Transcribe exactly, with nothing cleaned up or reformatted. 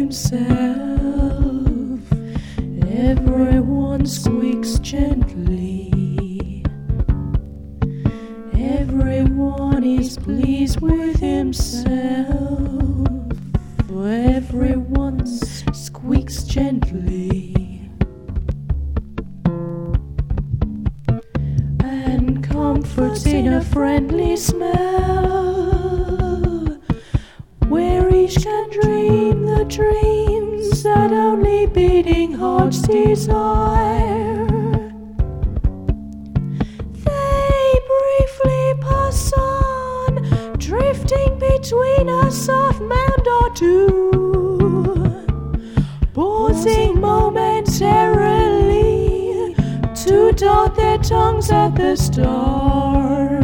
himself. Everyone squeaks gently. Everyone is pleased with himself. Everyone squeaks gently. And comforts in a friendly smell, where each can dream the dreams that only beating hearts desire. They briefly pass on, drifting between a soft mound or two, pausing momentarily to dot their tongues at the stars.